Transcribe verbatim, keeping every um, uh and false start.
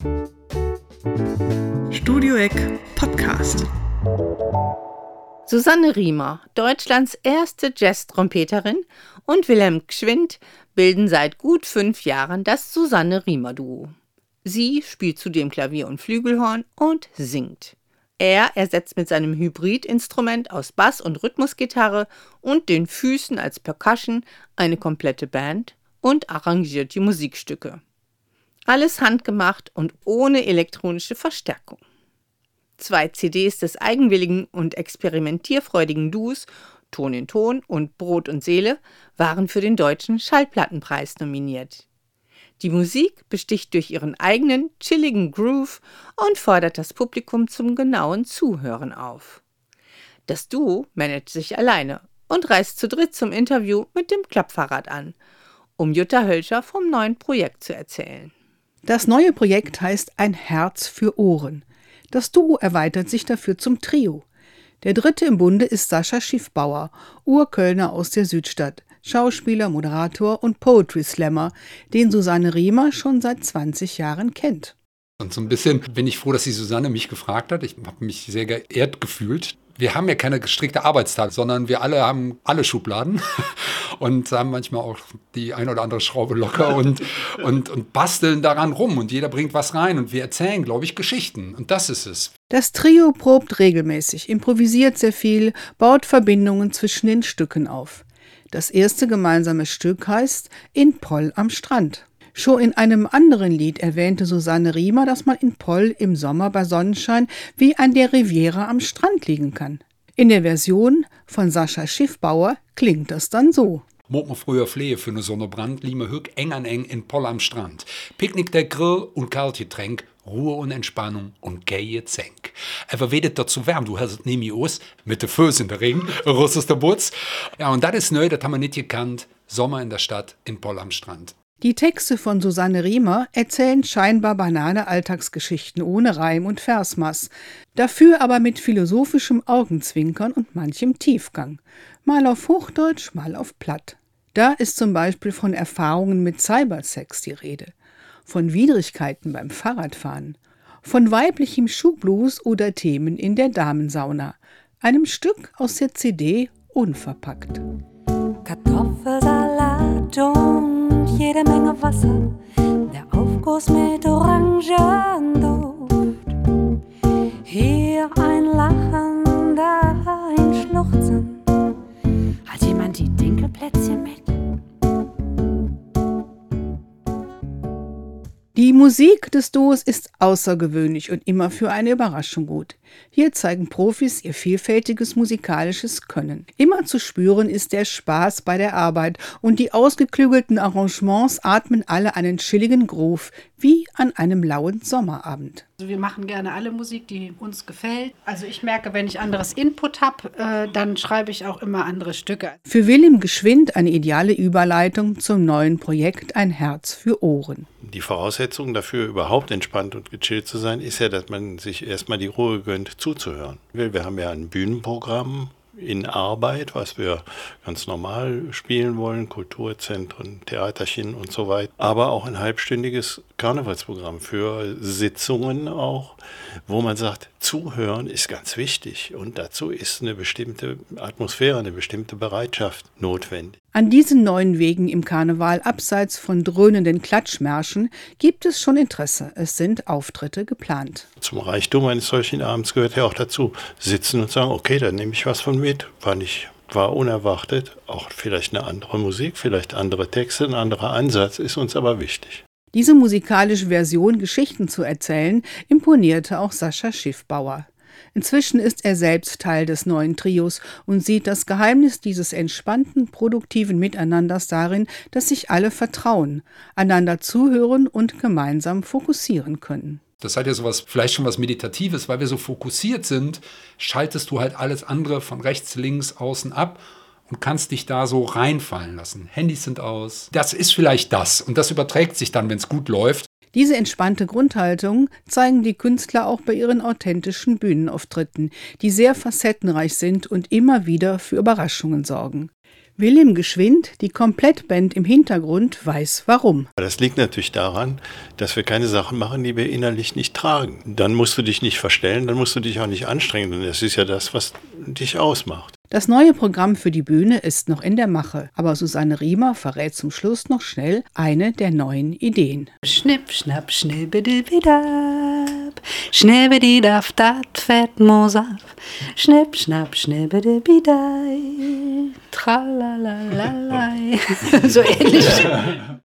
Studio Eck Podcast. Susanne Riemer, Deutschlands erste Jazz-Trompeterin, und Wilhelm Gschwind bilden seit gut fünf Jahren das Susanne-Riemer-Duo. Sie spielt zudem Klavier und Flügelhorn und singt. Er ersetzt mit seinem Hybridinstrument aus Bass- und Rhythmusgitarre und den Füßen als Percussion eine komplette Band und arrangiert die Musikstücke. Alles handgemacht und ohne elektronische Verstärkung. Zwei C Ds des eigenwilligen und experimentierfreudigen Duos, Ton in Ton und Brot und Seele, waren für den Deutschen Schallplattenpreis nominiert. Die Musik besticht durch ihren eigenen, chilligen Groove und fordert das Publikum zum genauen Zuhören auf. Das Duo managt sich alleine und reist zu dritt zum Interview mit dem Klappfahrrad an, um Jutta Hölscher vom neuen Projekt zu erzählen. Das neue Projekt heißt Ein Herz für Ohren. Das Duo erweitert sich dafür zum Trio. Der dritte im Bunde ist Sascha Schiffbauer, Urkölner aus der Südstadt, Schauspieler, Moderator und Poetry Slammer, den Susanne Riemer schon seit zwanzig Jahren kennt. Und so ein bisschen bin ich froh, dass die Susanne mich gefragt hat. Ich habe mich sehr geehrt gefühlt. Wir haben ja keine gestrickte Arbeitstag, sondern wir alle haben alle Schubladen und haben manchmal auch die ein oder andere Schraube locker und, und, und basteln daran rum und jeder bringt was rein und wir erzählen, glaube ich, Geschichten und das ist es. Das Trio probt regelmäßig, improvisiert sehr viel, baut Verbindungen zwischen den Stücken auf. Das erste gemeinsame Stück heißt In Poll am Strand. Schon in einem anderen Lied erwähnte Susanne Riemer, dass man in Poll im Sommer bei Sonnenschein wie an der Riviera am Strand liegen kann. In der Version von Sascha Schiffbauer klingt das dann so. Mot man früher Flehe für eine Sonnebrand, liegen wir hück eng an eng in Poll am Strand. Picknick der Grill und Kaltgetränk, Ruhe und Entspannung und geie Zänk. Aber wedet dort zu wärm, du hast es nämlich aus, mit de Föß in der Ring, Russ aus der Butz. Ja, und das ist neu, das haben wir nicht gekannt. Sommer in der Stadt in Poll am Strand. Die Texte von Susanne Riemer erzählen scheinbar banale Alltagsgeschichten ohne Reim und Versmaß, dafür aber mit philosophischem Augenzwinkern und manchem Tiefgang. Mal auf Hochdeutsch, mal auf Platt. Da ist zum Beispiel von Erfahrungen mit Cybersex die Rede, von Widrigkeiten beim Fahrradfahren, von weiblichem Schuhblues oder Themen in der Damensauna, einem Stück aus der C D Unverpackt. Kartoffelsalat und jede Menge Wasser, der Aufguss mit Orangenduft. Hier ein Lachen, da ein Schluchzen. Hat jemand die Dinkelplätzchen mit? Die Musik des Duos ist außergewöhnlich und immer für eine Überraschung gut. Hier zeigen Profis ihr vielfältiges musikalisches Können. Immer zu spüren ist der Spaß bei der Arbeit und die ausgeklügelten Arrangements atmen alle einen chilligen Groove, wie an einem lauen Sommerabend. Also wir machen gerne alle Musik, die uns gefällt. Also ich merke, wenn ich anderes Input habe, äh, dann schreibe ich auch immer andere Stücke. Für Wilhelm Gschwind eine ideale Überleitung zum neuen Projekt Ein Herz für Ohren. Die Voraussetzung dafür, überhaupt entspannt und gechillt zu sein, ist ja, dass man sich erstmal die Ruhe gönnt, zuzuhören. Wir haben ja ein Bühnenprogramm in Arbeit, was wir ganz normal spielen wollen, Kulturzentren, Theaterchen und so weiter, aber auch ein halbstündiges Karnevalsprogramm für Sitzungen auch, wo man sagt, zuhören ist ganz wichtig und dazu ist eine bestimmte Atmosphäre, eine bestimmte Bereitschaft notwendig. An diesen neuen Wegen im Karneval, abseits von dröhnenden Klatschmärschen, gibt es schon Interesse. Es sind Auftritte geplant. Zum Reichtum eines solchen Abends gehört ja auch dazu, sitzen und sagen, okay, dann nehme ich was von mit, war nicht, war unerwartet, auch vielleicht eine andere Musik, vielleicht andere Texte, ein anderer Ansatz, ist uns aber wichtig. Diese musikalische Version, Geschichten zu erzählen, imponierte auch Sascha Schiffbauer. Inzwischen ist er selbst Teil des neuen Trios und sieht das Geheimnis dieses entspannten, produktiven Miteinanders darin, dass sich alle vertrauen, einander zuhören und gemeinsam fokussieren können. Das hat ja sowas, vielleicht schon was Meditatives, weil wir so fokussiert sind, schaltest du halt alles andere von rechts, links, außen ab und kannst dich da so reinfallen lassen. Handys sind aus. Das ist vielleicht das und das überträgt sich dann, wenn es gut läuft. Diese entspannte Grundhaltung zeigen die Künstler auch bei ihren authentischen Bühnenauftritten, die sehr facettenreich sind und immer wieder für Überraschungen sorgen. Wilhelm Gschwind, die Komplettband im Hintergrund, weiß warum. Das liegt natürlich daran, dass wir keine Sachen machen, die wir innerlich nicht tragen. Dann musst du dich nicht verstellen, dann musst du dich auch nicht anstrengen. Und das ist ja das, was dich ausmacht. Das neue Programm für die Bühne ist noch in der Mache, aber Susanne Riemer verrät zum Schluss noch schnell eine der neuen Ideen. Schnipp, schnapp, schnibbidi-bidab, schnibbidi-daf, dat fett Mosaf, schnipp, schnapp, schnibbidi-bidai, tralalalai. So ähnlich.